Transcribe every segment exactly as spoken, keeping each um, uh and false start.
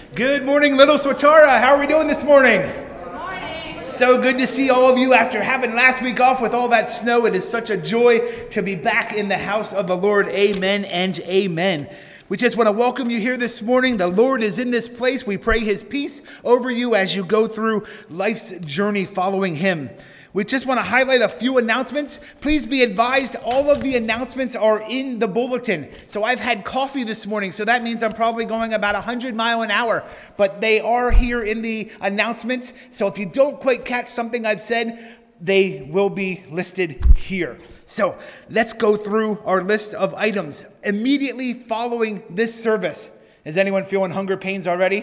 Good morning, Little Swatara. How are we doing this morning? Good morning. So good to see all of you after having last week off with all that snow. It is such a joy to be back in the house of the Lord. Amen and amen. We just want to welcome you here this morning. The Lord is in this place. We pray his peace over you as you go through life's journey following him. We just want to highlight a few announcements. Please be advised, all of the announcements are in the bulletin. So I've had coffee this morning, so that means I'm probably going about one hundred miles an hour. But they are here in the announcements. So if you don't quite catch something I've said, they will be listed here. So let's go through our list of items. Immediately following this service, is anyone feeling hunger pains already?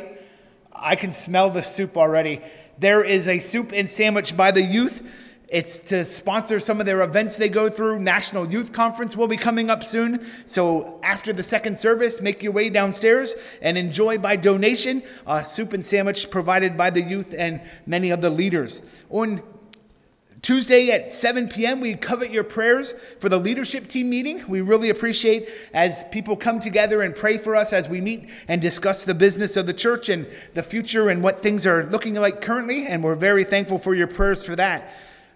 I can smell the soup already. There is a soup and sandwich by the youth. It's to sponsor some of their events they go through. National Youth Conference will be coming up soon. So after the second service, make your way downstairs and enjoy by donation a soup and sandwich provided by the youth and many of the leaders. On Tuesday at seven p.m., we covet your prayers for the leadership team meeting. We really appreciate as people come together and pray for us as we meet and discuss the business of the church and the future and what things are looking like currently, and we're very thankful for your prayers for that.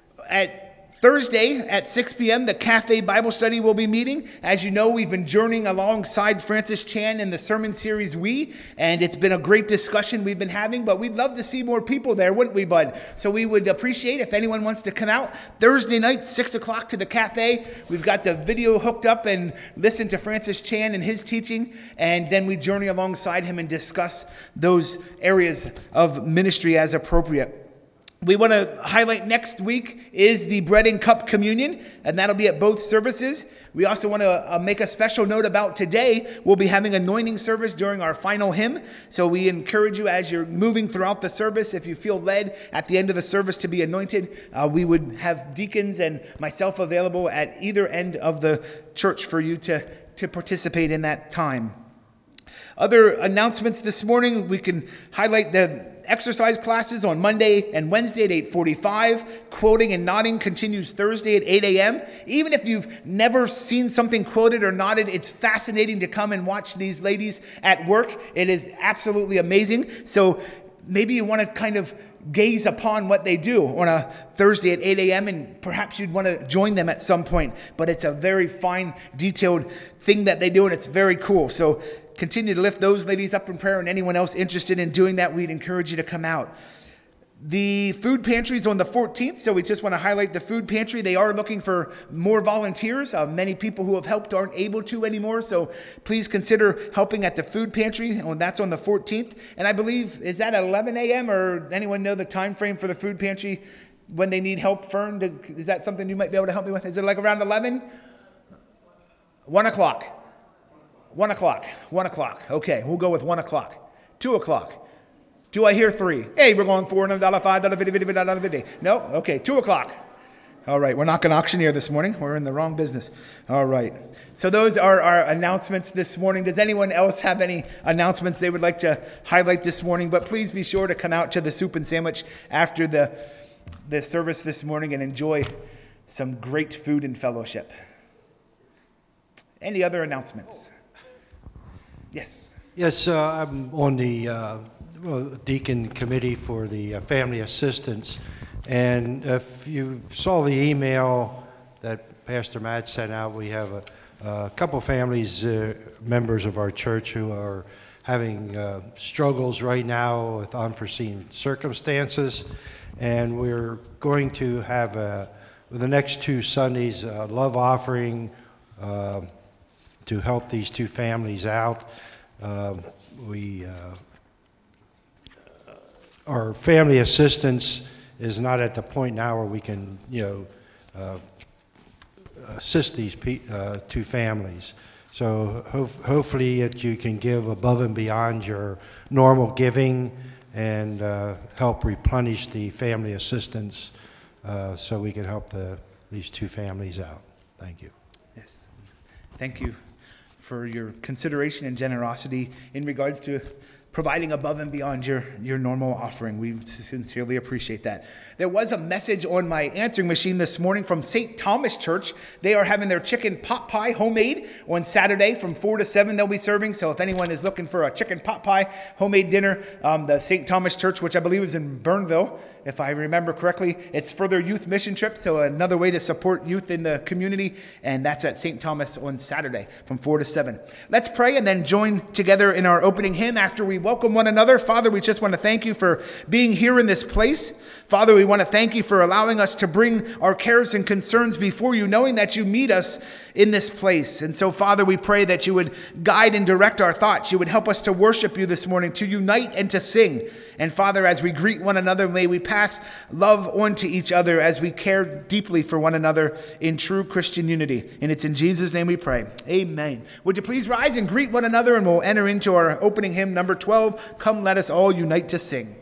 At Thursday at six p.m., the Cafe Bible Study will be meeting. As you know, we've been journeying alongside Francis Chan in the sermon series We, and it's been a great discussion we've been having, but we'd love to see more people there, wouldn't we, bud? So we would appreciate if anyone wants to come out Thursday night, six o'clock to the cafe. We've got the video hooked up and listen to Francis Chan and his teaching, and then we journey alongside him and discuss those areas of ministry as appropriate. We want to highlight next week is the Bread and Cup Communion, and that'll be at both services. We also want to uh, make a special note about today. We'll be having anointing service during our final hymn. So we encourage you as you're moving throughout the service, if you feel led at the end of the service to be anointed, uh, we would have deacons and myself available at either end of the church for you to, to participate in that time. Other announcements this morning, we can highlight the exercise classes on Monday and Wednesday at eight forty-five. Quoting and nodding continues Thursday at eight a.m. Even if you've never seen something quoted or nodded, it's fascinating to come and watch these ladies at work. It is absolutely amazing. So maybe you want to kind of gaze upon what they do on a Thursday at eight a.m. and perhaps you'd want to join them at some point. But it's a very fine, detailed thing that they do, and it's very cool. So continue to lift those ladies up in prayer, and anyone else interested in doing that, we'd encourage you to come out. The food pantry is on the fourteenth, so we just want to highlight the food pantry. They are looking for more volunteers. Uh, many people who have helped aren't able to anymore, so please consider helping at the food pantry. And that's on the fourteenth. And I believe, is that at eleven a.m. or anyone know the time frame for the food pantry when they need help, Fern? Does, is that something you might be able to help me with? Is it like around eleven? one o'clock. one o'clock. one o'clock. Okay, we'll go with one o'clock. two o'clock. Do I hear three? Hey, we're going four, five, fifty. No? Okay, two o'clock. All right, we're not going to auctioneer this morning. We're in the wrong business. All right. So those are our announcements this morning. Does anyone else have any announcements they would like to highlight this morning? But please be sure to come out to the soup and sandwich after the, the service this morning and enjoy some great food and fellowship. Any other announcements? Yes. Yes, uh, I'm on the uh, deacon committee for the uh, family assistance. And if you saw the email that Pastor Matt sent out, we have a, a couple families, uh, members of our church, who are having uh, struggles right now with unforeseen circumstances. And we're going to have a, the next two Sundays a love offering uh, to help these two families out. Uh, we, uh, our family assistance is not at the point now where we can, you know, uh, assist these pe- uh, two families. So ho- hopefully that you can give above and beyond your normal giving and uh, help replenish the family assistance uh, so we can help the, these two families out. Thank you. Yes. Thank you for your consideration and generosity in regards to providing above and beyond your, your normal offering. We sincerely appreciate that. There was a message on my answering machine this morning from Saint Thomas Church. They are having their chicken pot pie homemade on Saturday from four to seven they'll be serving. So if anyone is looking for a chicken pot pie homemade dinner, um, the Saint Thomas Church, which I believe is in Burnville, if I remember correctly, it's for their youth mission trip. So another way to support youth in the community. And that's at Saint Thomas on Saturday from four to seven. Let's pray and then join together in our opening hymn after we welcome one another. Father, we just want to thank you for being here in this place. Father, we want to thank you for allowing us to bring our cares and concerns before you, knowing that you meet us in this place. And so, Father, we pray that you would guide and direct our thoughts. You would help us to worship you this morning, to unite and to sing. And Father, as we greet one another, may we pass love on to each other as we care deeply for one another in true Christian unity. And it's in Jesus' name we pray. Amen. Would you please rise and greet one another, and we'll enter into our opening hymn, number twelve, Come Let Us All Unite to Sing.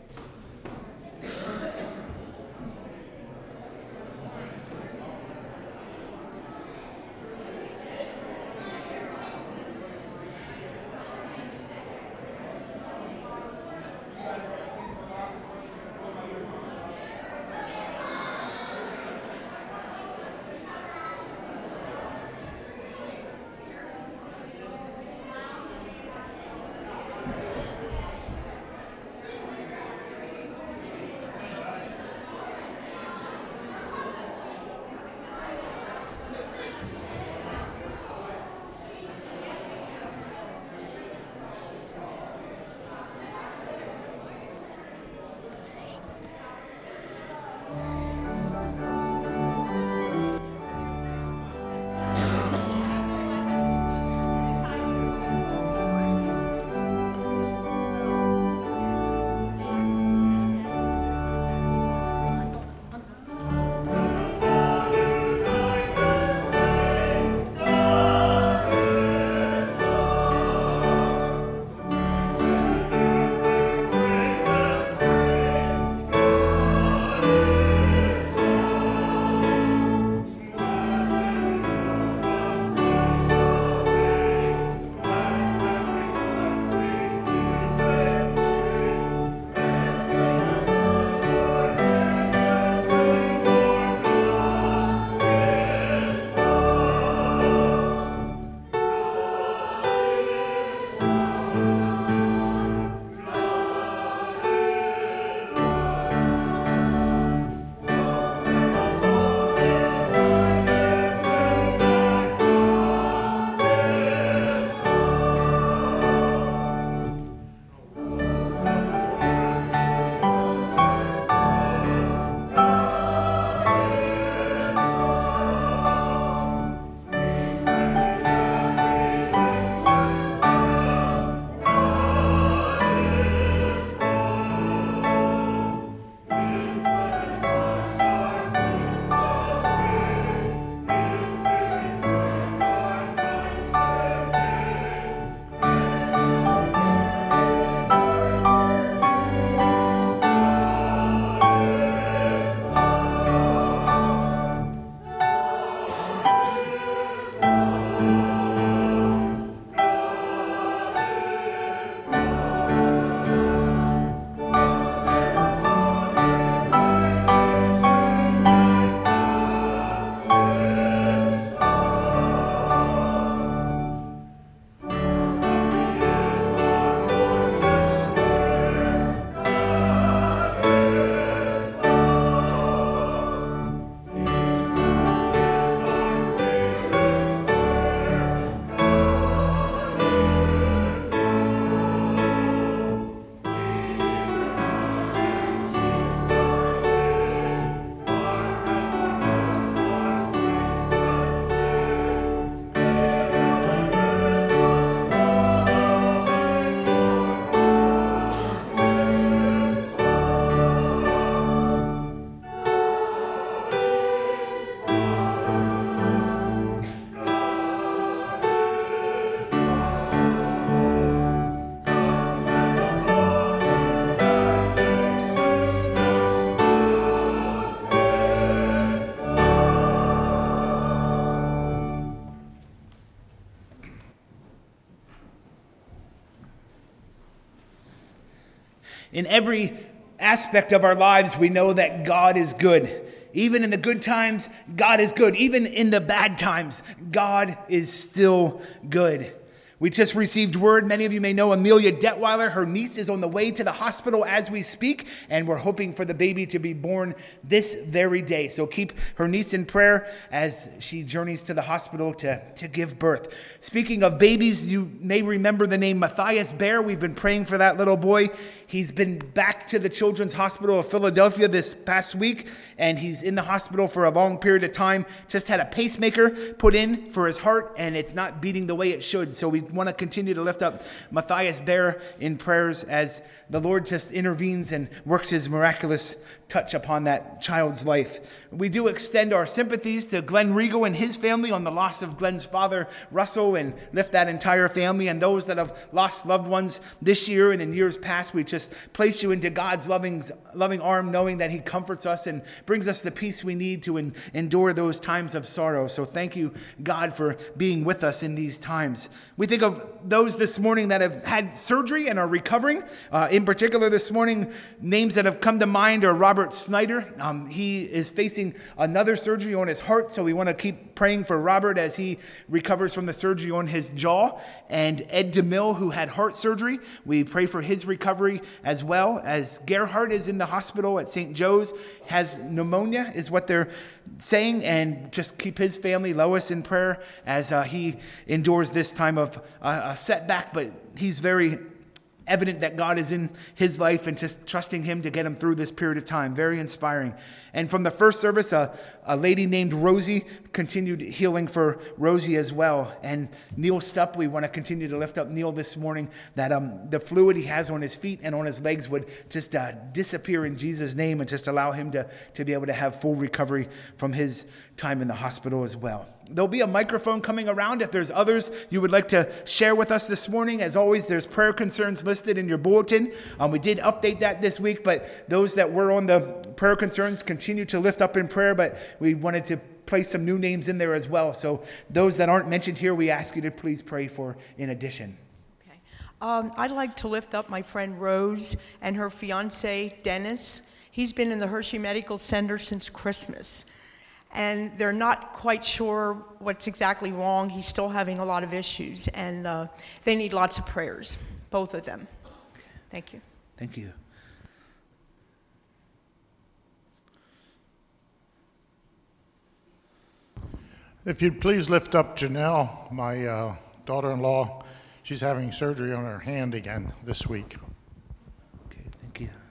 In every aspect of our lives, we know that God is good. Even in the good times, God is good. Even in the bad times, God is still good. We just received word, many of you may know Amelia Detweiler, her niece is on the way to the hospital as we speak, and we're hoping for the baby to be born this very day. So keep her niece in prayer as she journeys to the hospital to, to give birth. Speaking of babies, you may remember the name Matthias Bear. We've been praying for that little boy. He's been back to the Children's Hospital of Philadelphia this past week, and he's in the hospital for a long period of time. Just had a pacemaker put in for his heart, and it's not beating the way it should. So we want to continue to lift up Matthias Bear in prayers as the Lord just intervenes and works his miraculous touch upon that child's life. We do extend our sympathies to Glenn Regal and his family on the loss of Glenn's father, Russell, and lift that entire family and those that have lost loved ones this year and in years past. We just place you into God's loving, loving arm, knowing that he comforts us and brings us the peace we need to en- endure those times of sorrow. So thank you, God, for being with us in these times. We think of those this morning that have had surgery and are recovering. Uh, in particular this morning, names that have come to mind are Robert Snyder. Um, he is facing another surgery on his heart, so we want to keep praying for Robert as he recovers from the surgery on his jaw. And Ed DeMille, who had heart surgery, we pray for his recovery as well. As Gerhard is in the hospital at Saint Joe's, has pneumonia is what they're saying, and just keep his family, Lois, in prayer as uh, he endures this time of uh, a setback, but he's very evident that God is in his life and just trusting him to get him through this period of time. Very inspiring. And from the first service, a, a lady named Rosie continued healing for Rosie as well. And Neil Stupp, we want to continue to lift up Neil this morning, that um, the fluid he has on his feet and on his legs would just uh, disappear in Jesus' name and just allow him to, to be able to have full recovery from his time in the hospital as well. There'll be a microphone coming around if there's others you would like to share with us this morning. As always, there's prayer concerns listed in your bulletin. Um, we did update that this week, but those that were on the prayer concerns continue to lift up in prayer, but we wanted to place some new names in there as well. So those that aren't mentioned here, we ask you to please pray for in addition. Okay. Um, I'd like to lift up my friend Rose and her fiance, Dennis. He's been in the Hershey Medical Center since Christmas, and they're not quite sure what's exactly wrong. He's still having a lot of issues, and uh, they need lots of prayers, both of them. Okay. Thank you. Thank you. If you'd please lift up Janelle, my uh, daughter-in-law. She's having surgery on her hand again this week. Okay, thank you.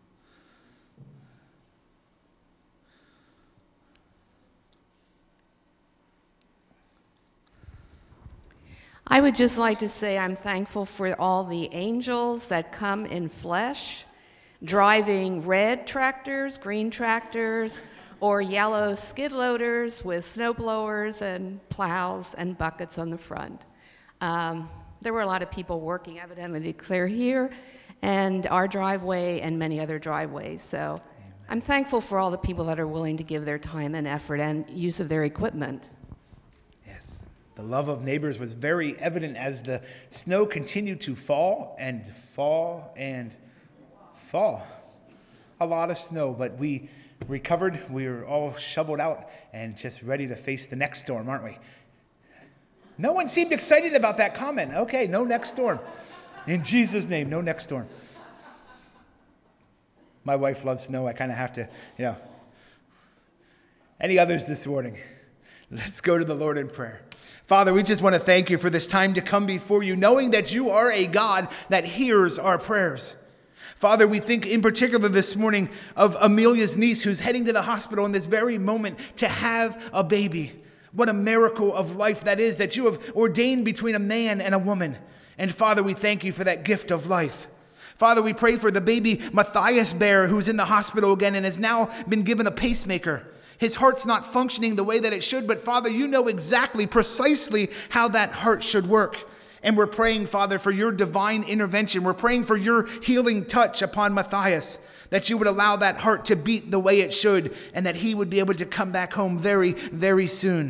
I would just like to say I'm thankful for all the angels that come in flesh, driving red tractors, green tractors, or yellow skid loaders with snow blowers and plows and buckets on the front. Um, there were a lot of people working evidently to clear here and our driveway and many other driveways. So Amen. I'm thankful for all the people that are willing to give their time and effort and use of their equipment. Yes, the love of neighbors was very evident as the snow continued to fall and fall and fall. A lot of snow, but we recovered. We were all shoveled out and just ready to face the next storm, aren't we? No one seemed excited about that comment. Okay, no next storm. In Jesus' name, no next storm. My wife loves snow. I kind of have to, you know. Any others this morning? Let's go to the Lord in prayer. Father, we just want to thank you for this time to come before you, knowing that you are a God that hears our prayers. Father, we think in particular this morning of Amelia's niece who's heading to the hospital in this very moment to have a baby. What a miracle of life that is, that you have ordained between a man and a woman. And Father, we thank you for that gift of life. Father, we pray for the baby Matthias Bear, who's in the hospital again and has now been given a pacemaker. His heart's not functioning the way that it should, but Father, you know exactly, precisely how that heart should work. And we're praying, Father, for your divine intervention. We're praying for your healing touch upon Matthias, that you would allow that heart to beat the way it should, and that he would be able to come back home very, very soon.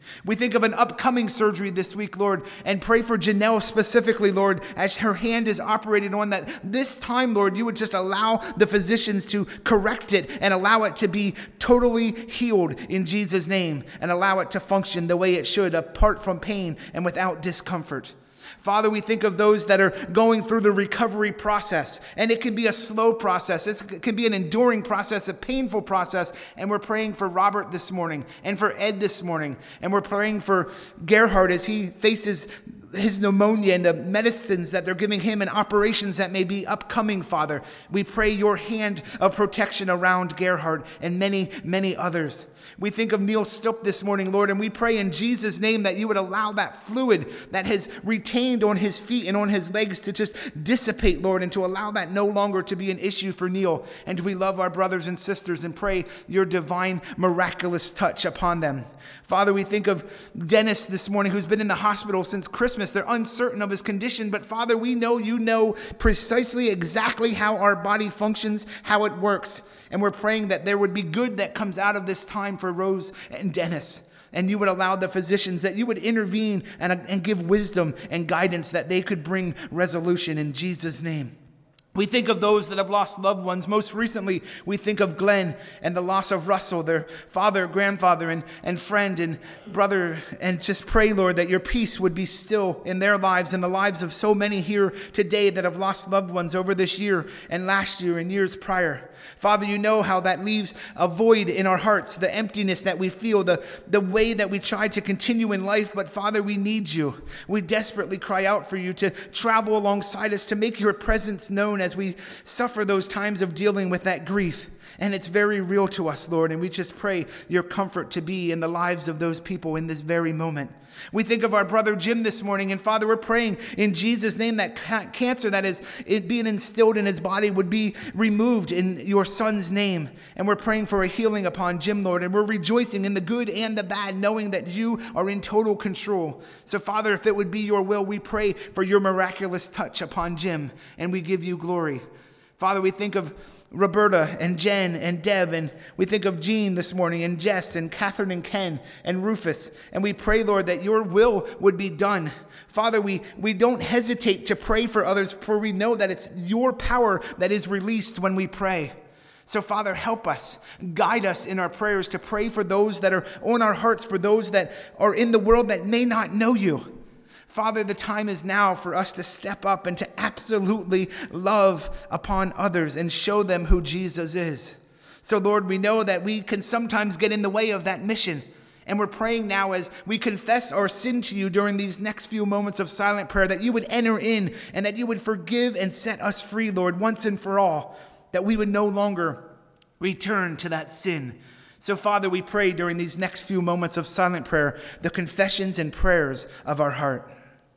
We think of an upcoming surgery this week, Lord, and pray for Janelle specifically, Lord, as her hand is operated on, that this time, Lord, you would just allow the physicians to correct it and allow it to be totally healed in Jesus' name, and allow it to function the way it should, apart from pain and without discomfort. Father, we think of those that are going through the recovery process, and it can be a slow process. It can be an enduring process, a painful process, and we're praying for Robert this morning and for Ed this morning, and we're praying for Gerhard as he faces his pneumonia and the medicines that they're giving him and operations that may be upcoming, Father. We pray your hand of protection around Gerhard and many, many others. We think of Neil Stupp this morning, Lord, and we pray in Jesus' name that you would allow that fluid that has retained on his feet and on his legs to just dissipate, Lord, and to allow that no longer to be an issue for Neil. And we love our brothers and sisters and pray your divine, miraculous touch upon them. Father, we think of Dennis this morning, who's been in the hospital since Christmas. They're uncertain of his condition, but Father, we know you know precisely exactly how our body functions, how it works. And we're praying that there would be good that comes out of this time for Rose and Dennis. And you would allow the physicians, that you would intervene and, and give wisdom and guidance, that they could bring resolution in Jesus' name. We think of those that have lost loved ones. Most recently, we think of Glenn and the loss of Russell, their father, grandfather, and, and friend and brother. And just pray, Lord, that your peace would be still in their lives and the lives of so many here today that have lost loved ones over this year and last year and years prior. Father, you know how that leaves a void in our hearts, the emptiness that we feel, the, the way that we try to continue in life. But Father, we need you. We desperately cry out for you to travel alongside us, to make your presence known as we suffer those times of dealing with that grief. And it's very real to us, Lord, and we just pray your comfort to be in the lives of those people in this very moment. We think of our brother Jim this morning, and Father, we're praying in Jesus' name that ca- cancer that is it being instilled in his body would be removed in your son's name. And we're praying for a healing upon Jim, Lord, and we're rejoicing in the good and the bad, knowing that you are in total control. So Father, if it would be your will, we pray for your miraculous touch upon Jim, and we give you glory. Father, we think of Roberta and Jen and Deb, and we think of Jean this morning, and Jess and Catherine and Ken and Rufus, and we pray, Lord, that your will would be done. Father, we, we don't hesitate to pray for others, for we know that it's your power that is released when we pray. So Father, help us, guide us in our prayers to pray for those that are on our hearts, for those that are in the world that may not know you. Father, the time is now for us to step up and to absolutely love upon others and show them who Jesus is. So Lord, we know that we can sometimes get in the way of that mission. And we're praying now as we confess our sin to you during these next few moments of silent prayer, that you would enter in and that you would forgive and set us free, Lord, once and for all, that we would no longer return to that sin. So Father, we pray during these next few moments of silent prayer, the confessions and prayers of our heart.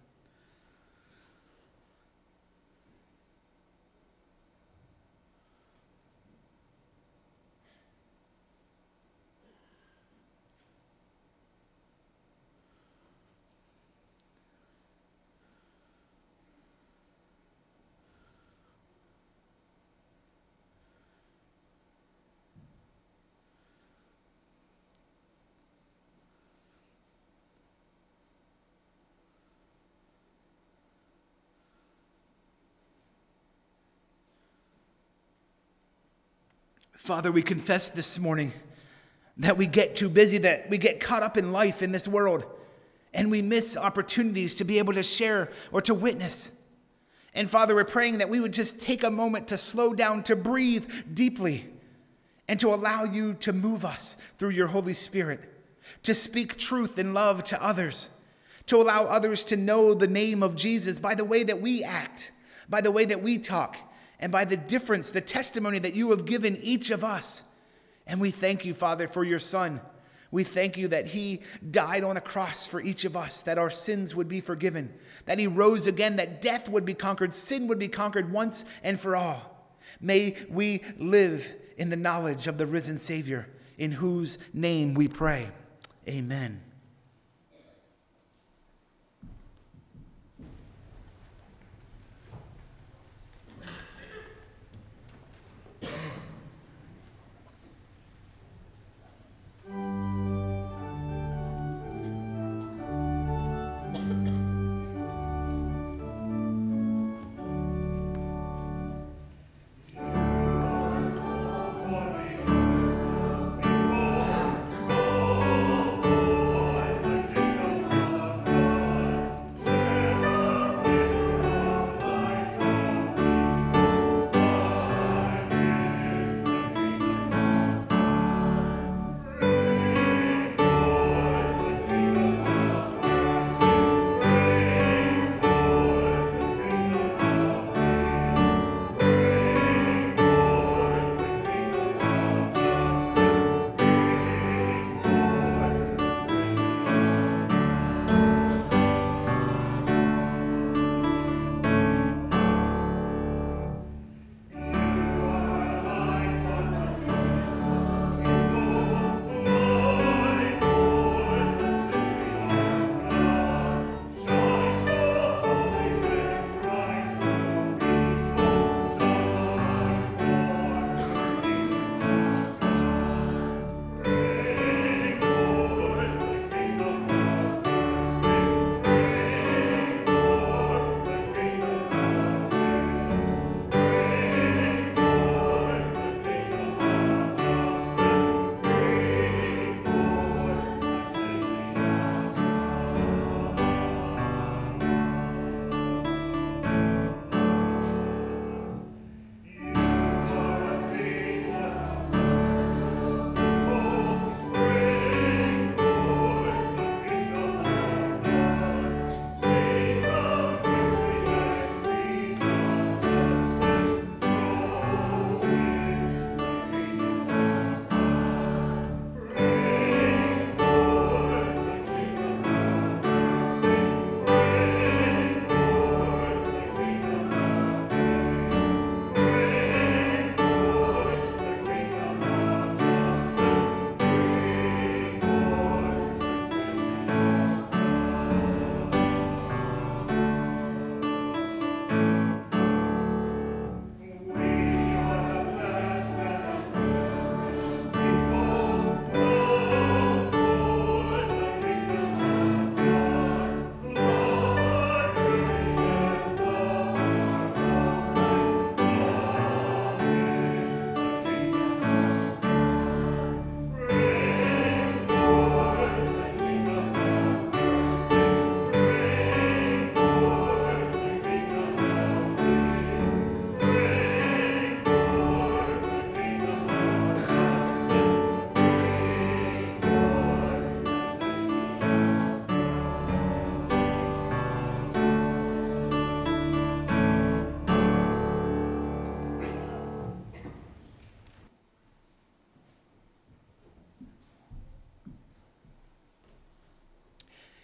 Father, we confess this morning that we get too busy, that we get caught up in life in this world, and we miss opportunities to be able to share or to witness. And Father, we're praying that we would just take a moment to slow down, to breathe deeply, and to allow you to move us through your Holy Spirit, to speak truth and love to others, to allow others to know the name of Jesus by the way that we act, by the way that we talk, and by the difference, the testimony that you have given each of us. And we thank you, Father, for your Son. We thank you that he died on a cross for each of us, that our sins would be forgiven, that he rose again, that death would be conquered, sin would be conquered once and for all. May we live in the knowledge of the risen Savior, in whose name we pray. Amen.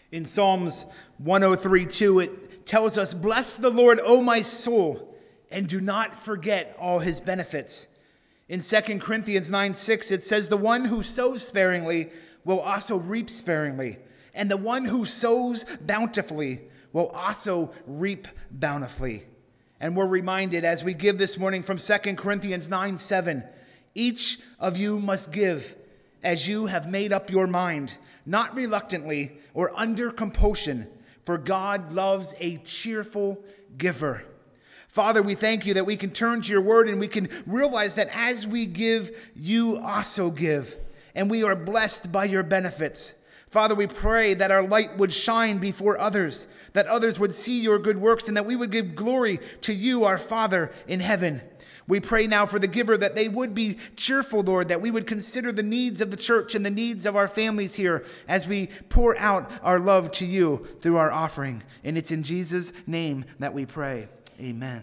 In Psalms one oh three two, it tells us, "Bless the Lord, O my soul, and do not forget all his benefits." In Second Corinthians nine six, it says, "The one who sows sparingly will also reap sparingly, and the one who sows bountifully will also reap bountifully." And we're reminded as we give this morning from Second Corinthians nine seven, "Each of you must give as you have made up your mind, not reluctantly or under compulsion, for God loves a cheerful giver." Father, we thank you that we can turn to your word and we can realize that as we give, you also give, and we are blessed by your benefits. Father, we pray that our light would shine before others, that others would see your good works, and that we would give glory to you, our Father in heaven. We pray now for the giver that they would be cheerful, Lord, that we would consider the needs of the church and the needs of our families here as we pour out our love to you through our offering. And it's in Jesus' name that we pray. Amen.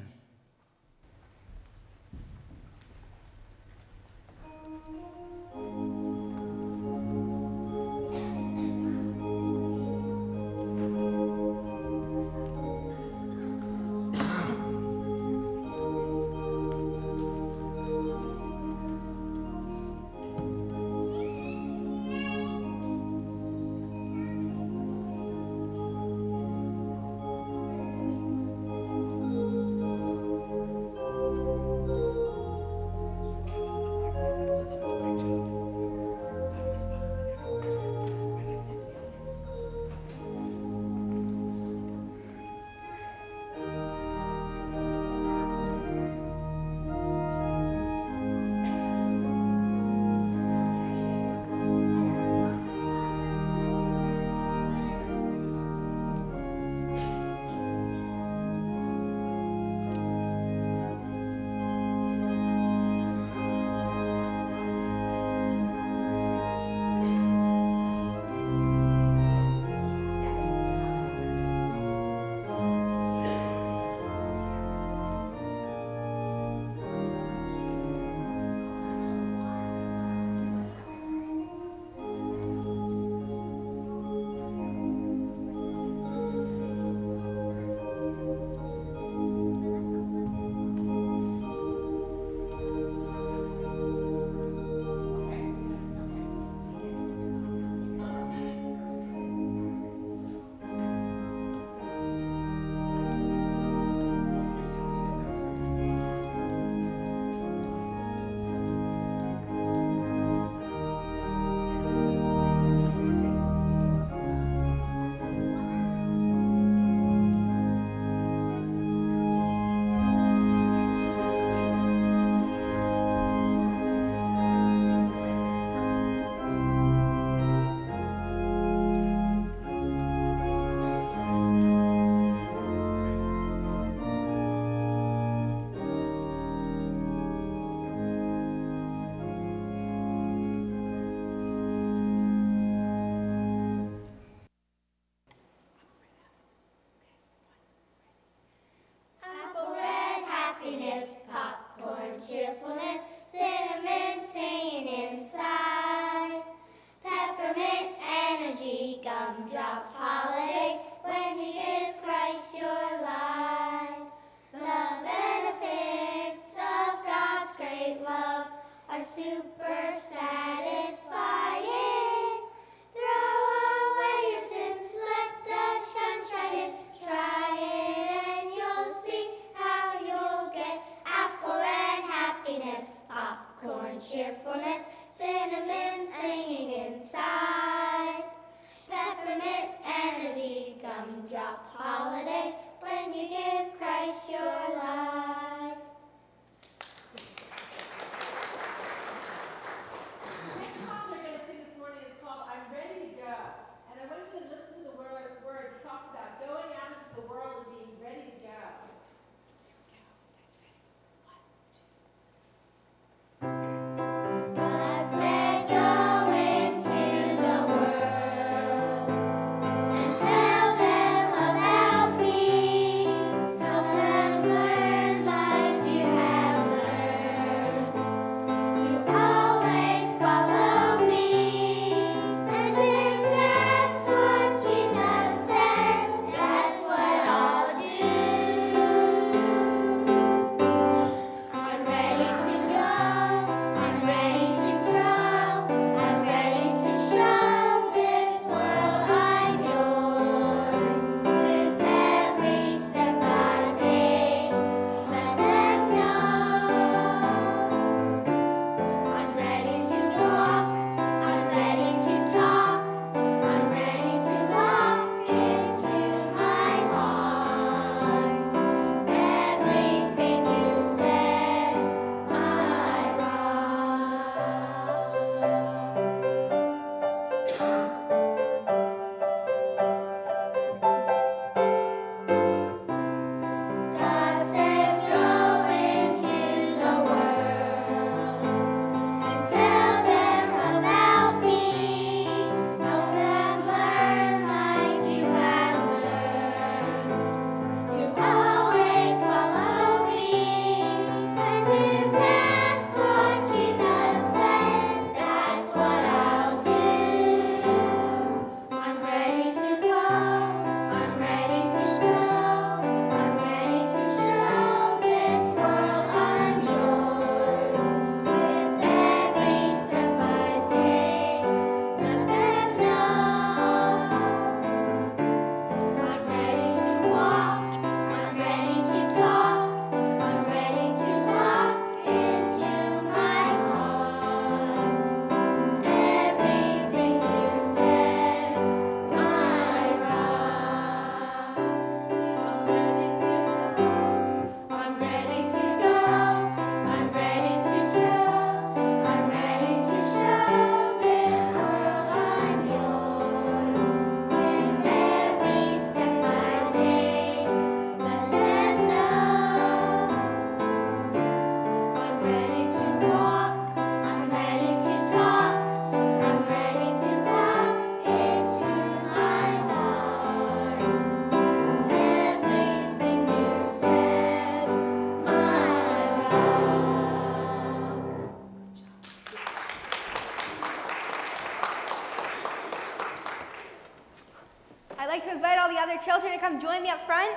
other children to come join me up front?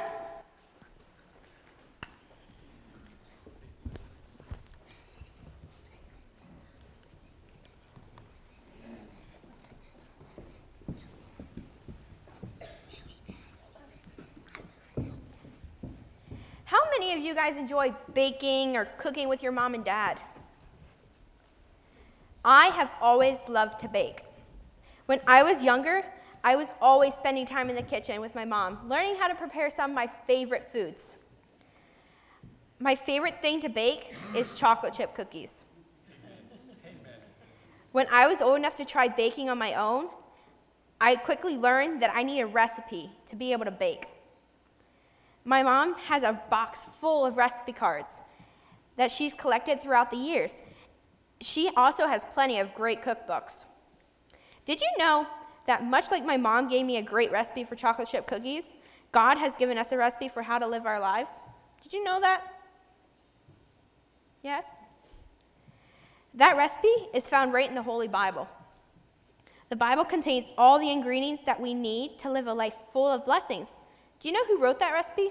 How many of you guys enjoy baking or cooking with your mom and dad? I have always loved to bake. When I was younger, I was always spending time in the kitchen with my mom, learning how to prepare some of my favorite foods. My favorite thing to bake is chocolate chip cookies. When I was old enough to try baking on my own, I quickly learned that I need a recipe to be able to bake. My mom has a box full of recipe cards that she's collected throughout the years. She also has plenty of great cookbooks. Did you know that much like my mom gave me a great recipe for chocolate chip cookies, God has given us a recipe for how to live our lives? Did you know that? Yes? That recipe is found right in the Holy Bible. The Bible contains all the ingredients that we need to live a life full of blessings. Do you know who wrote that recipe?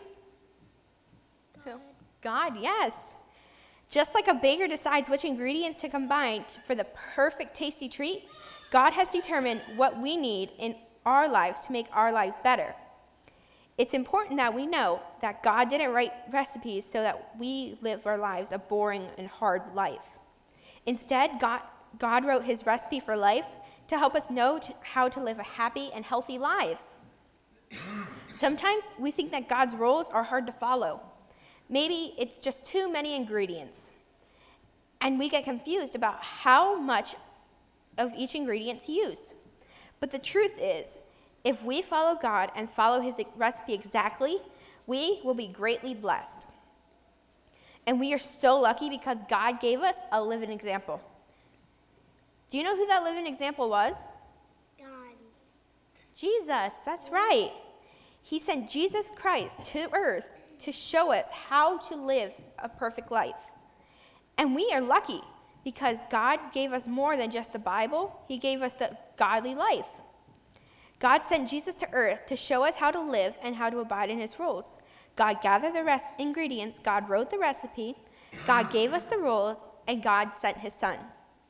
God. Who? God, yes. Just like a baker decides which ingredients to combine for the perfect tasty treat, God has determined what we need in our lives to make our lives better. It's important that we know that God didn't write recipes so that we live our lives a boring and hard life. Instead, God, God wrote his recipe for life to help us know to, how to live a happy and healthy life. Sometimes we think that God's rules are hard to follow. Maybe it's just too many ingredients. And we get confused about how much of each ingredient to use. But the truth is, if we follow God and follow his recipe exactly, we will be greatly blessed. And we are so lucky because God gave us a living example. Do you know who that living example was? God. Jesus, that's right. He sent Jesus Christ to earth to show us how to live a perfect life. And we are lucky because God gave us more than just the Bible. He gave us the godly life. God sent Jesus to earth to show us how to live and how to abide in his rules. God gathered the rest ingredients, God wrote the recipe, God gave us the rules, and God sent his son,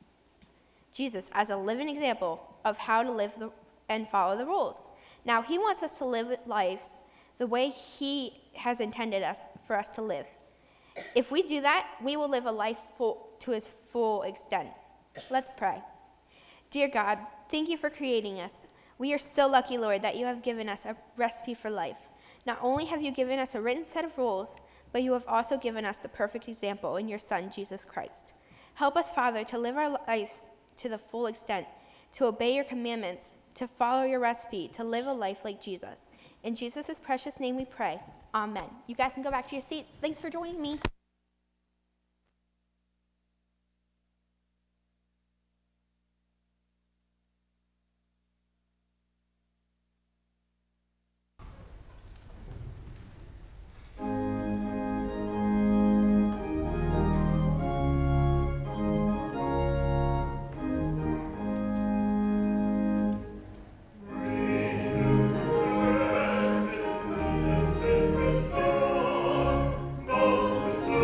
Jesus, as a living example of how to live the, and follow the rules. Now, he wants us to live lives the way he has intended us for us to live. If we do that, we will live a life full, to its full extent. Let's pray. Dear God, thank you for creating us. We are so lucky, Lord, that you have given us a recipe for life. Not only have you given us a written set of rules, but you have also given us the perfect example in your Son, Jesus Christ. Help us, Father, to live our lives to the full extent, to obey your commandments, to follow your recipe, to live a life like Jesus. In Jesus' precious name we pray. Amen. You guys can go back to your seats. Thanks for joining me. Thank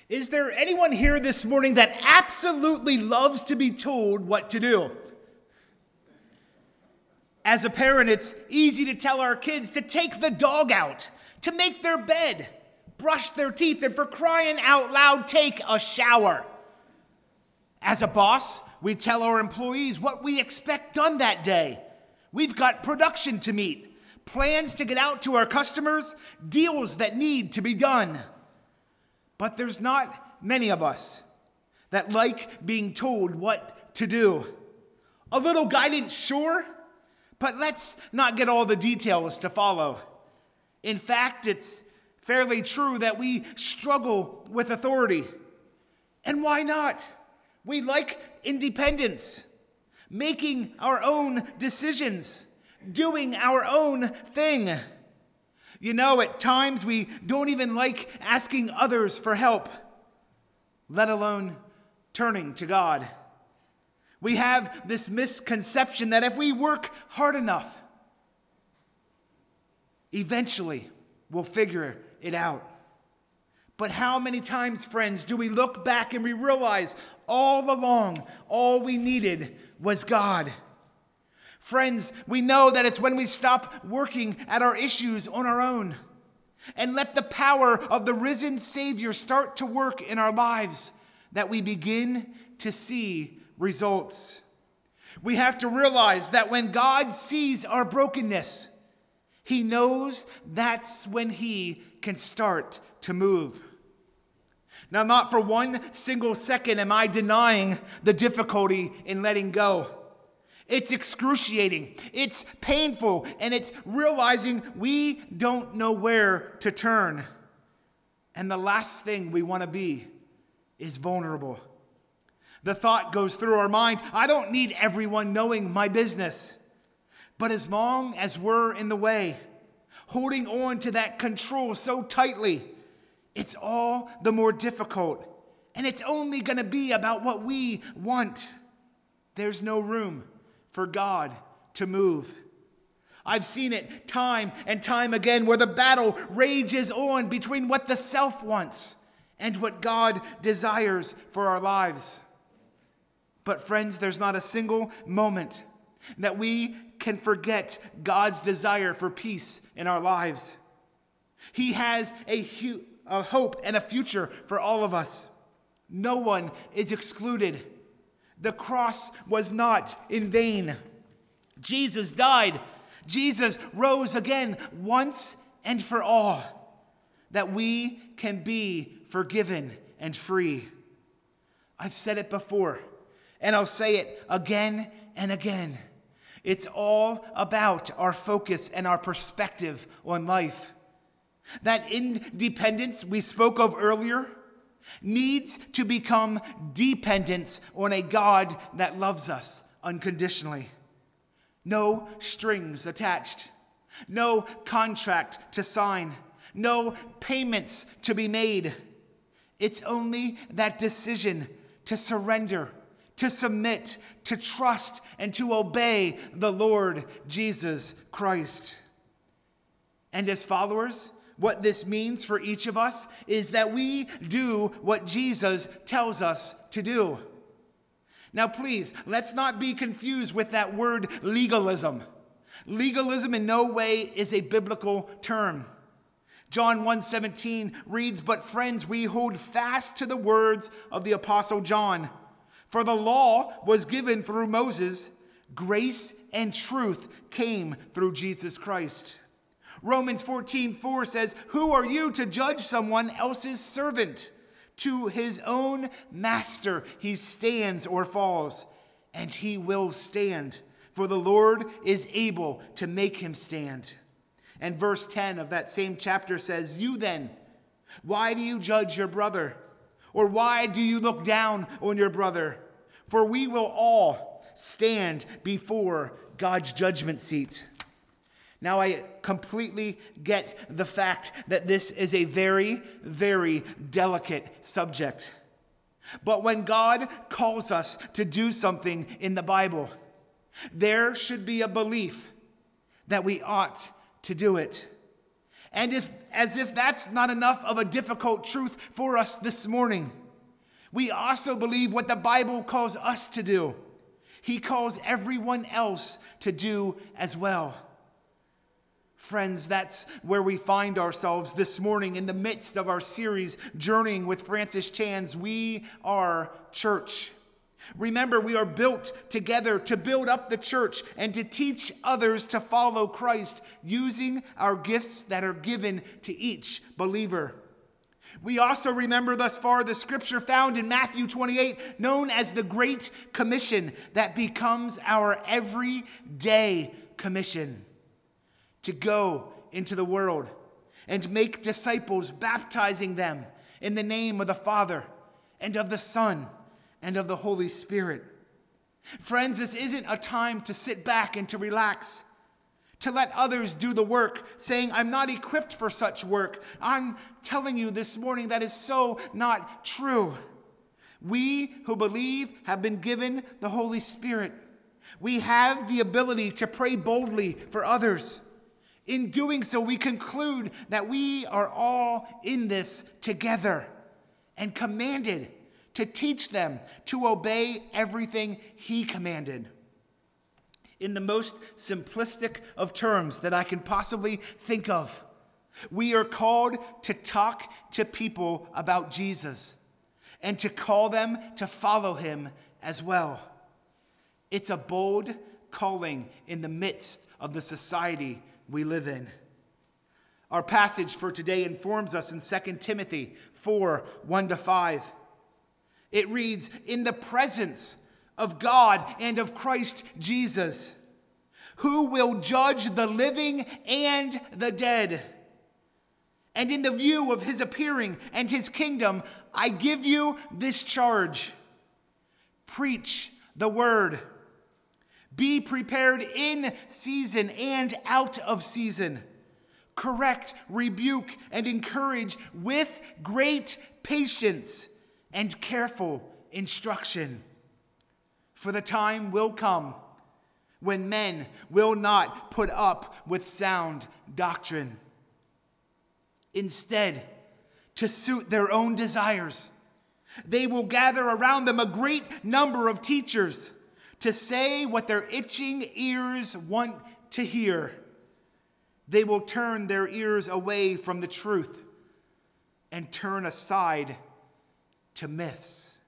Is there anyone here this morning that absolutely loves to be told what to do? As a parent, it's easy to tell our kids to take the dog out, to make their bed, brush their teeth, and for crying out loud, take a shower. As a boss, we tell our employees what we expect done that day. We've got production to meet, plans to get out to our customers, deals that need to be done. But there's not many of us that like being told what to do. A little guidance, sure, but let's not get all the details to follow. In fact, it's fairly true that we struggle with authority. And why not? We like independence, making our own decisions, doing our own thing. You know, at times we don't even like asking others for help, let alone turning to God. We have this misconception that if we work hard enough, eventually we'll figure it out. But how many times, friends, do we look back and we realize all along all we needed was God? Friends, we know that it's when we stop working at our issues on our own and let the power of the risen Savior start to work in our lives that we begin to see results. We have to realize that when God sees our brokenness, He knows that's when He can start to move. Now, not for one single second am I denying the difficulty in letting go. It's excruciating, it's painful, and it's realizing we don't know where to turn. And the last thing we want to be is vulnerable. The thought goes through our mind, I don't need everyone knowing my business. But as long as we're in the way, holding on to that control so tightly, it's all the more difficult. And it's only going to be about what we want. There's no room for God to move. I've seen it time and time again where the battle rages on between what the self wants and what God desires for our lives. But friends, there's not a single moment that we can forget God's desire for peace in our lives. He has a, hu- a hope and a future for all of us. No one is excluded. The cross was not in vain. Jesus died. Jesus rose again once and for all, that we can be forgiven and free. I've said it before, and I'll say it again and again. It's all about our focus and our perspective on life. That independence we spoke of earlier needs to become dependence on a God that loves us unconditionally. No strings attached, no contract to sign, no payments to be made. It's only that decision to surrender, to submit, to trust, and to obey the Lord Jesus Christ. And as followers, what this means for each of us is that we do what Jesus tells us to do. Now, please, let's not be confused with that word legalism. Legalism in no way is a biblical term. John one seventeen reads, "But friends, we hold fast to the words of the Apostle John. For the law was given through Moses, grace and truth came through Jesus Christ." Romans fourteen four says, "Who are you to judge someone else's servant? To his own master he stands or falls, and he will stand, for the Lord is able to make him stand." And verse ten of that same chapter says, "You then, why do you judge your brother? Or why do you look down on your brother? For we will all stand before God's judgment seat." Now, I completely get the fact that this is a very, very delicate subject. But when God calls us to do something in the Bible, there should be a belief that we ought to do it. And if, as if that's not enough of a difficult truth for us this morning, we also believe what the Bible calls us to do. He calls everyone else to do as well. Friends, that's where we find ourselves this morning in the midst of our series, Journeying with Francis Chan's We Are Church. Remember, we are built together to build up the church and to teach others to follow Christ using our gifts that are given to each believer. We also remember thus far the scripture found in Matthew twenty-eight, known as the Great Commission, that becomes our everyday commission. To go into the world and make disciples, baptizing them in the name of the Father and of the Son and of the Holy Spirit. Friends, this isn't a time to sit back and to relax, to let others do the work, saying, I'm not equipped for such work. I'm telling you this morning that is so not true. We who believe have been given the Holy Spirit. We have the ability to pray boldly for others. In doing so, we conclude that we are all in this together and commanded to teach them to obey everything He commanded. In the most simplistic of terms that I can possibly think of, we are called to talk to people about Jesus and to call them to follow Him as well. It's a bold calling in the midst of the society we live in. Our passage for today informs us in Second Timothy four, one to five. It reads, in the presence of God and of Christ Jesus, who will judge the living and the dead. And in the view of His appearing and His kingdom, I give you this charge. Preach the word. Be prepared in season and out of season. Correct, rebuke, and encourage with great patience and careful instruction. For the time will come when men will not put up with sound doctrine. Instead, to suit their own desires, they will gather around them a great number of teachers to say what their itching ears want to hear. They will turn their ears away from the truth and turn aside to myths.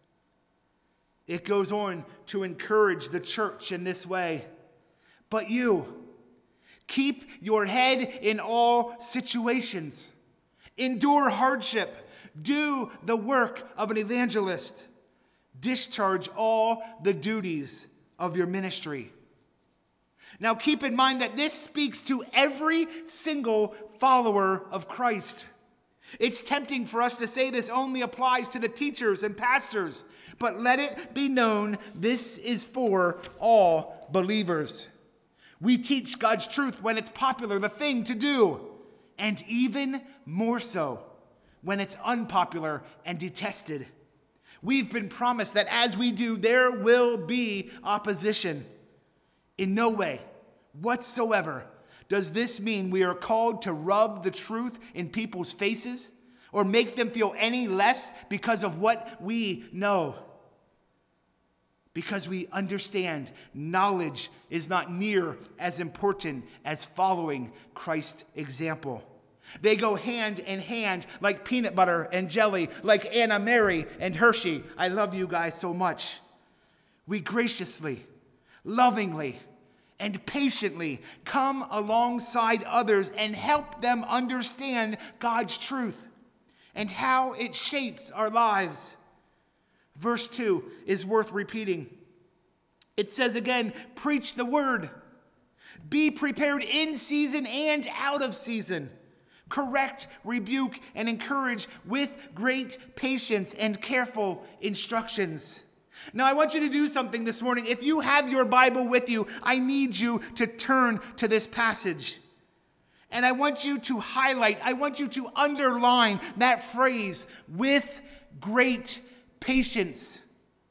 It goes on to encourage the church in this way. But you, keep your head in all situations. Endure hardship. Do the work of an evangelist. Discharge all the duties of your ministry. Now keep in mind that this speaks to every single follower of Christ. It's tempting for us to say this only applies to the teachers and pastors, but let it be known this is for all believers. We teach God's truth when it's popular, the thing to do, and even more so when it's unpopular and detested. We've been promised that as we do, there will be opposition. In no way whatsoever does this mean we are called to rub the truth in people's faces or make them feel any less because of what we know. Because we understand knowledge is not near as important as following Christ's example. They go hand in hand like peanut butter and jelly, like Anna Mary and Hershey. I love you guys so much. We graciously, lovingly, and patiently come alongside others and help them understand God's truth and how it shapes our lives. Verse two is worth repeating. It says again, preach the word. Be prepared in season and out of season. Correct, rebuke, and encourage with great patience and careful instructions. Now, I want you to do something this morning. If you have your Bible with you, I need you to turn to this passage. And I want you to highlight, I want you to underline that phrase, with great patience.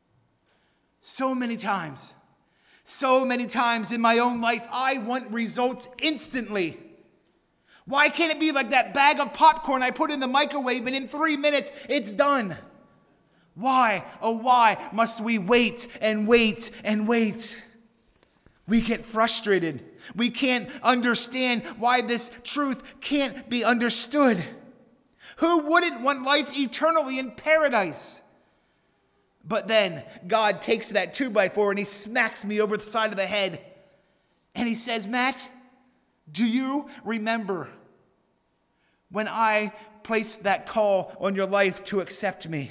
So many times, so many times in my own life, I want results instantly. Why can't it be like that bag of popcorn I put in the microwave and in three minutes it's done? Why, oh why must we wait and wait and wait? We get frustrated. We can't understand why this truth can't be understood. Who wouldn't want life eternally in paradise? But then God takes that two by four and he smacks me over the side of the head. And he says, Matt, do you remember when I placed that call on your life to accept me?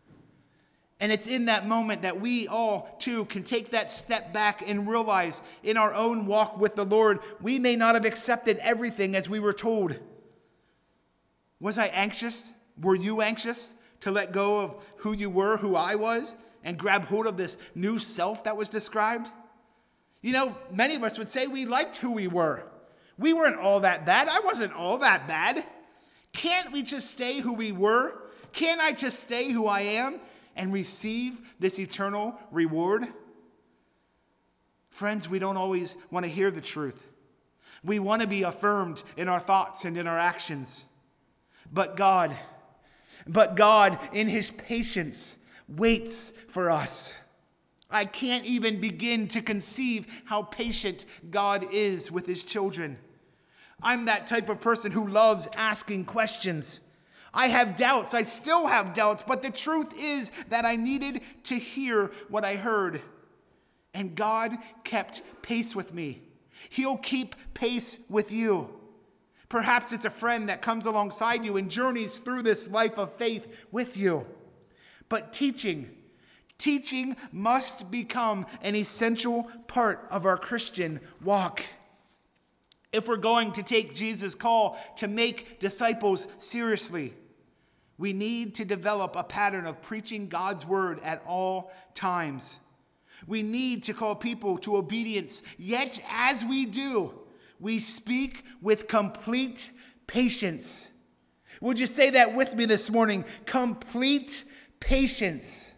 And it's in that moment that we all, too, can take that step back and realize in our own walk with the Lord, we may not have accepted everything as we were told. Was I anxious? Were you anxious to let go of who you were, who I was, and grab hold of this new self that was described? You know, many of us would say we liked who we were. We weren't all that bad. I wasn't all that bad. Can't we just stay who we were? Can't I just stay who I am and receive this eternal reward? Friends, we don't always want to hear the truth. We want to be affirmed in our thoughts and in our actions. But God, but God, in his patience, waits for us. I can't even begin to conceive how patient God is with his children. I'm that type of person who loves asking questions. I have doubts. I still have doubts. But the truth is that I needed to hear what I heard. And God kept pace with me. He'll keep pace with you. Perhaps it's a friend that comes alongside you and journeys through this life of faith with you. But teaching, teaching must become an essential part of our Christian walk. If we're going to take Jesus' call to make disciples seriously, we need to develop a pattern of preaching God's word at all times. We need to call people to obedience, yet as we do, we speak with complete patience. Would you say that with me this morning? Complete patience.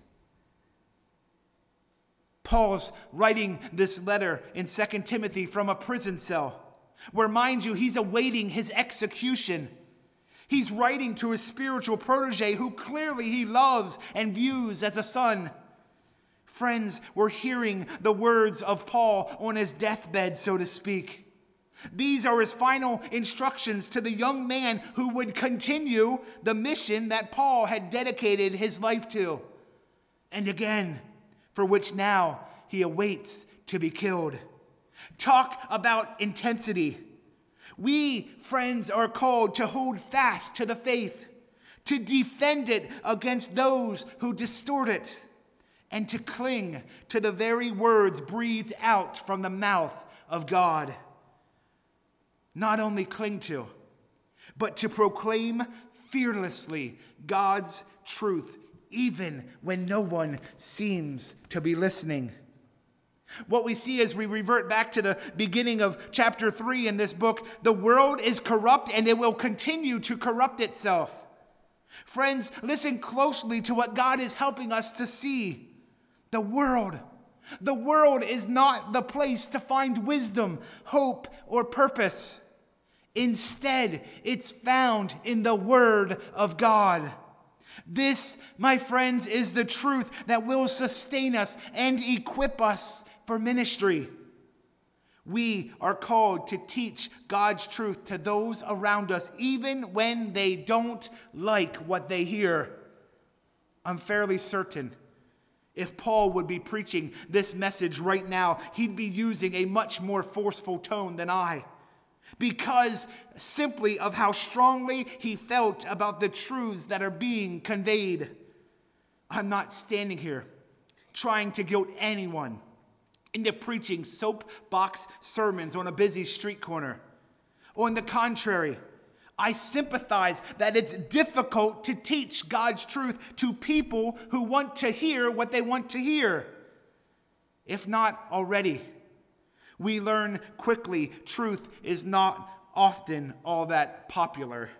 Paul's writing this letter in Second Timothy from a prison cell, where, mind you, he's awaiting his execution. He's writing to his spiritual protege who clearly he loves and views as a son. Friends, we're hearing the words of Paul on his deathbed, so to speak. These are his final instructions to the young man who would continue the mission that Paul had dedicated his life to, and again, for which now he awaits to be killed. Talk about intensity. We, friends, are called to hold fast to the faith, to defend it against those who distort it, and to cling to the very words breathed out from the mouth of God. Not only cling to, but to proclaim fearlessly God's truth, even when no one seems to be listening. What we see as we revert back to the beginning of chapter three in this book, the world is corrupt and it will continue to corrupt itself. Friends, listen closely to what God is helping us to see. The world, the world is not the place to find wisdom, hope, or purpose. Instead, it's found in the Word of God. This, my friends, is the truth that will sustain us and equip us for ministry. We are called to teach God's truth to those around us, even when they don't like what they hear. I'm fairly certain if Paul would be preaching this message right now, he'd be using a much more forceful tone than I, because simply of how strongly he felt about the truths that are being conveyed. I'm not standing here trying to guilt anyone into preaching soapbox sermons on a busy street corner. On the contrary, I sympathize that it's difficult to teach God's truth to people who want to hear what they want to hear. If not already, we learn quickly truth is not often all that popular.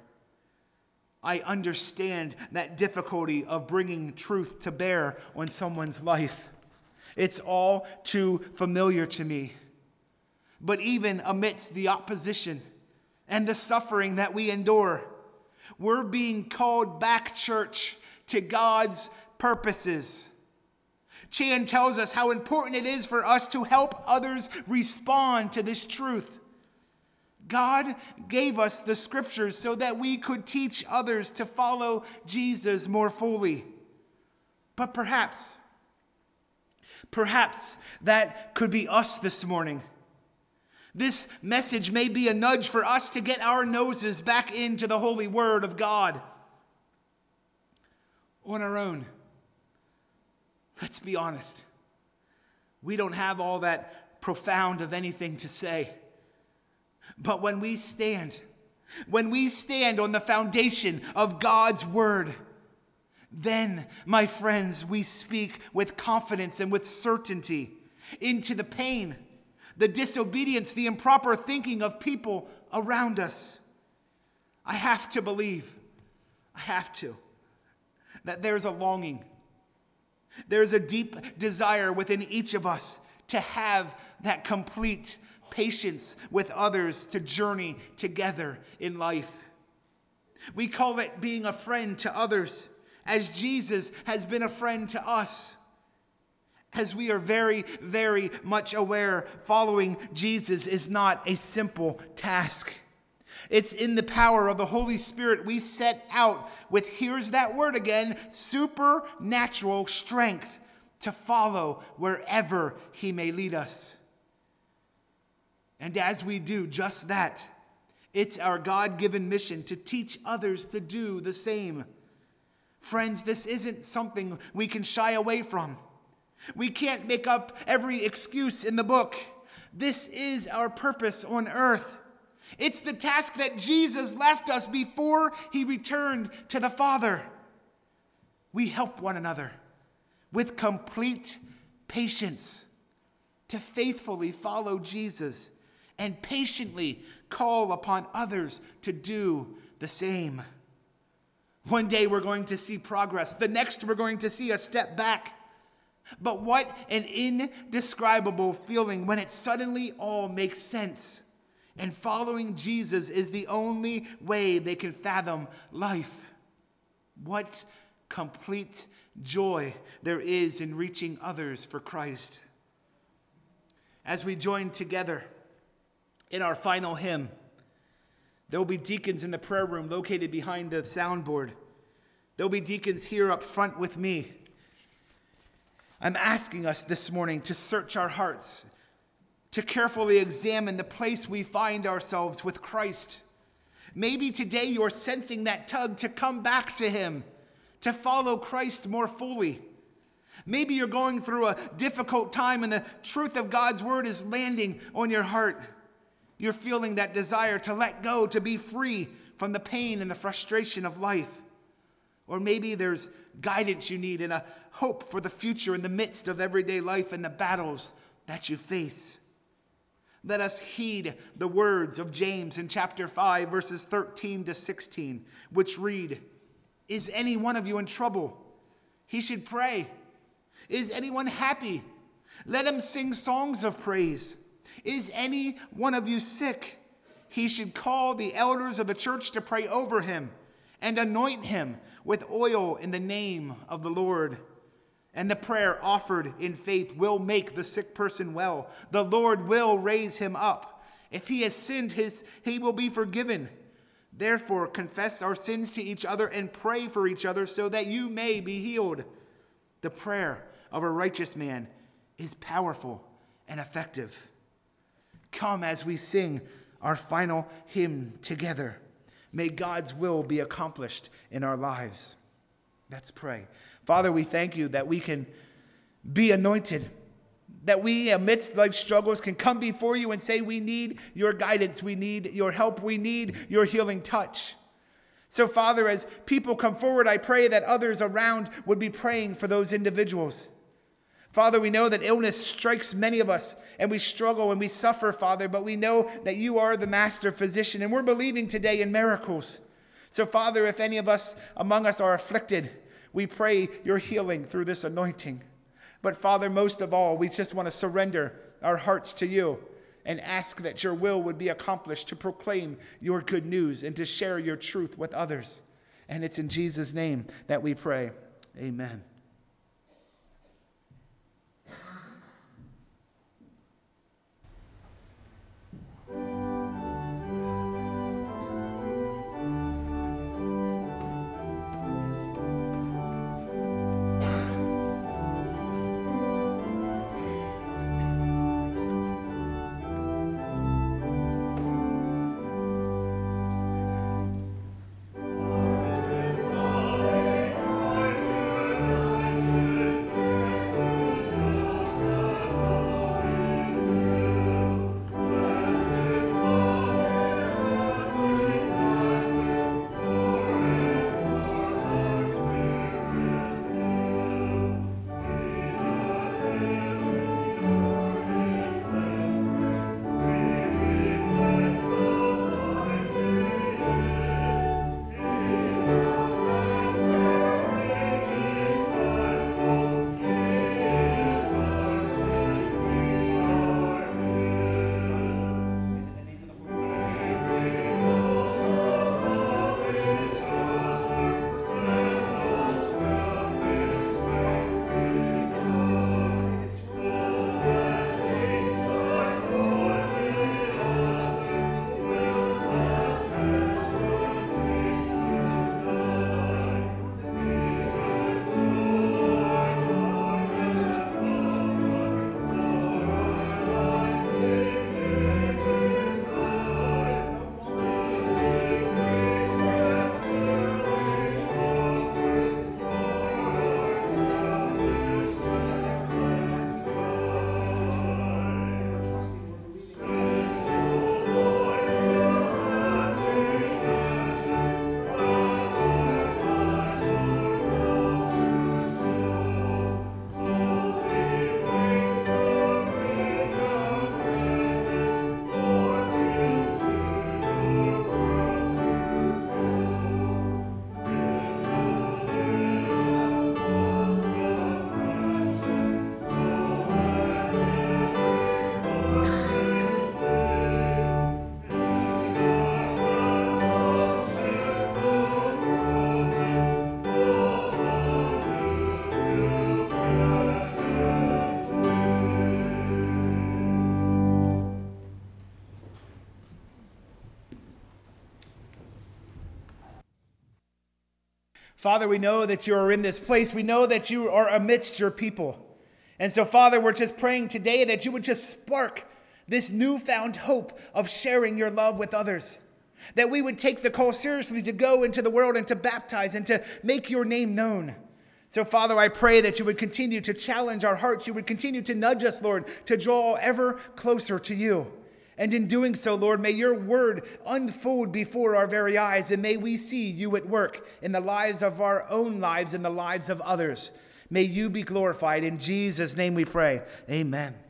I understand that difficulty of bringing truth to bear on someone's life. It's all too familiar to me. But even amidst the opposition and the suffering that we endure. We're being called back, church, to God's purposes. Chan tells us how important it is for us to help others respond to this truth. God gave us the scriptures so that we could teach others to follow Jesus more fully. But perhaps, perhaps that could be us this morning. This message may be a nudge for us to get our noses back into the holy word of God. On our own, let's be honest, we don't have all that profound of anything to say. But when we stand, when we stand on the foundation of God's word, then, my friends, we speak with confidence and with certainty into the pain, the disobedience, the improper thinking of people around us. I have to believe, I have to, that there's a longing, there's a deep desire within each of us to have that complete patience with others, to journey together in life. We call it being a friend to others, as Jesus has been a friend to us. As we are very, very much aware, following Jesus is not a simple task. It's in the power of the Holy Spirit we set out with, here's that word again, supernatural strength to follow wherever he may lead us. And as we do just that, it's our God-given mission to teach others to do the same. Friends, this isn't something we can shy away from. We can't make up every excuse in the book. This is our purpose on earth. It's the task that Jesus left us before he returned to the Father. We help one another with complete patience to faithfully follow Jesus and patiently call upon others to do the same. One day we're going to see progress. The next we're going to see a step back. But what an indescribable feeling when it suddenly all makes sense. And following Jesus is the only way they can fathom life. What complete joy there is in reaching others for Christ. As we join together in our final hymn, there will be deacons in the prayer room located behind the soundboard. There will be deacons here up front with me. I'm asking us this morning to search our hearts, to carefully examine the place we find ourselves with Christ. Maybe today you're sensing that tug to come back to him, to follow Christ more fully. Maybe you're going through a difficult time and the truth of God's word is landing on your heart. You're feeling that desire to let go, to be free from the pain and the frustration of life. Or maybe there's guidance you need and a hope for the future in the midst of everyday life and the battles that you face. Let us heed the words of James in chapter five, verses thirteen to sixteen, which read, "Is any one of you in trouble? He should pray. Is anyone happy? Let him sing songs of praise. Is any one of you sick? He should call the elders of the church to pray over him and anoint him with oil in the name of the Lord. And the prayer offered in faith will make the sick person well. The Lord will raise him up. If he has sinned, his, he will be forgiven. Therefore, confess our sins to each other and pray for each other so that you may be healed. The prayer of a righteous man is powerful and effective." Come as we sing our final hymn together. May God's will be accomplished in our lives. Let's pray. Father, we thank you that we can be anointed, that we amidst life's struggles can come before you and say we need your guidance, we need your help, we need your healing touch. So, Father, as people come forward, I pray that others around would be praying for those individuals. Father, we know that illness strikes many of us and we struggle and we suffer, Father, but we know that you are the master physician and we're believing today in miracles. So, Father, if any of us among us are afflicted, we pray your healing through this anointing. But, Father, most of all, we just want to surrender our hearts to you, and ask that your will would be accomplished to proclaim your good news and to share your truth with others. And it's in Jesus' name that we pray. Amen. Father, we know that you are in this place. We know that you are amidst your people. And so, Father, we're just praying today that you would just spark this newfound hope of sharing your love with others. That we would take the call seriously to go into the world and to baptize and to make your name known. So, Father, I pray that you would continue to challenge our hearts. You would continue to nudge us, Lord, to draw ever closer to you. And in doing so, Lord, may your word unfold before our very eyes, and may we see you at work in the lives of our own lives and the lives of others. May you be glorified. In Jesus' name we pray. Amen.